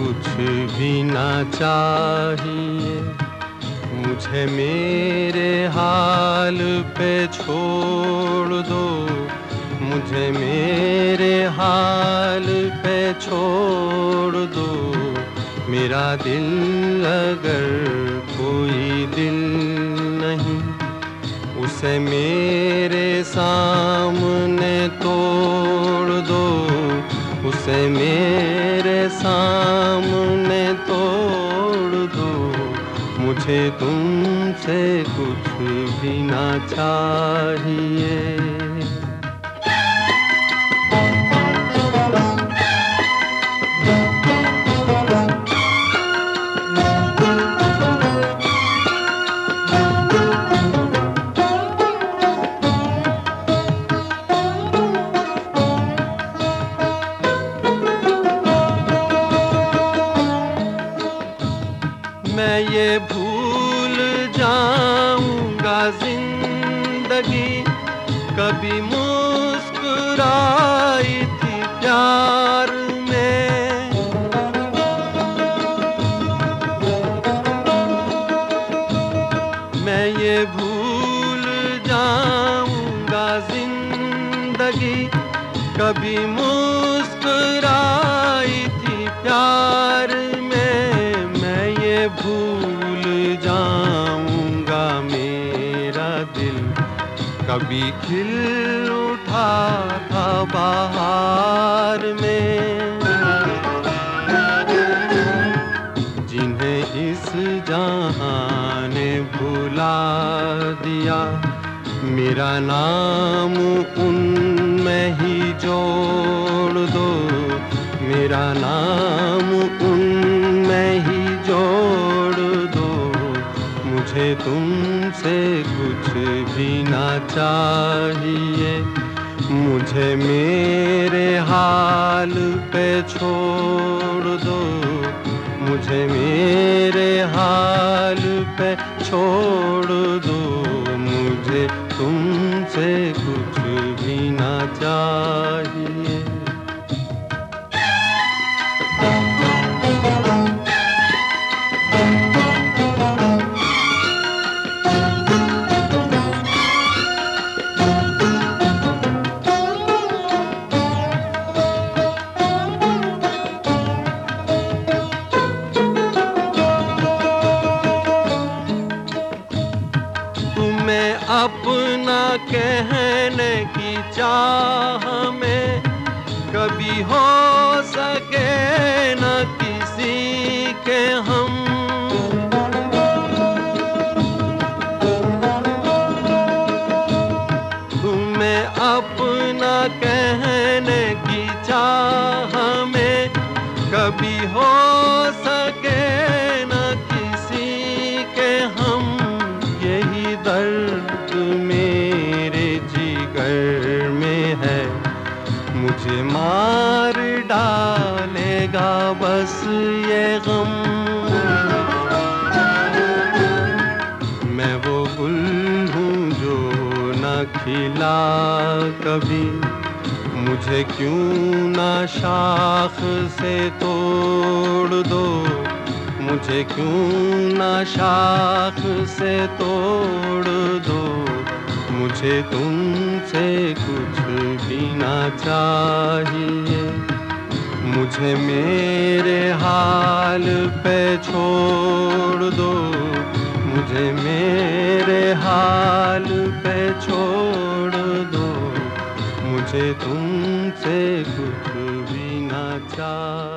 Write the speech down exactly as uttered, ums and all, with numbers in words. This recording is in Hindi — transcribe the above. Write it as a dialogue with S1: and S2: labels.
S1: कुछ भी ना चाहिए, मुझे मेरे हाल पे छोड़ दो, मुझे मेरे हाल पे छोड़ दो। मेरा दिल अगर कोई दिल नहीं, उसे मेरे सामने तोड़ दो, उसे मेरे सामने तोड़ दो। मुझे तुमसे कुछ भी ना चाहिए। मैं ये भूल जाऊंगा जिंदगी कभी मुस्कुराई थी प्यार में। मैं ये भूल जाऊंगा जिंदगी कभी मुस्कुराई थी प्यार में। भूल जाऊंगा मेरा दिल कभी खिल उठा था बहार में। जिन्हें इस जहां ने भुला दिया, मेरा नाम उनमें ही जोड़ दो, मेरा नाम उनमें ही जोड़ दो। मुझे तुमसे कुछ भी ना चाहिए, मुझे मेरे हाल पे छोड़ दो, मुझे मेरे हाल पे छोड़ दो। मुझे तुमसे कुछ भी ना चाहिए। तुम्हें अपना कहने की चाह में कभी हो सके न किसी के हम। तुम्हें अपना कहने की चाह में कभी हो सके न किसी के हम। यही दर्द मेरे जिगर में है, मुझे मार डालेगा बस ये गम। मैं वो गुल हूँ जो न खिला कभी, मुझे क्यों ना शाख से तोड़ दो, मुझे क्यों ना शाख से तोड़ दो। मुझे तुमसे कुछ भी ना चाहिए, मुझे मेरे हाल पे छोड़ दो, मुझे मेरे हाल पे छोड़ दो। मुझे तुमसे कुछ भी ना चाहिए।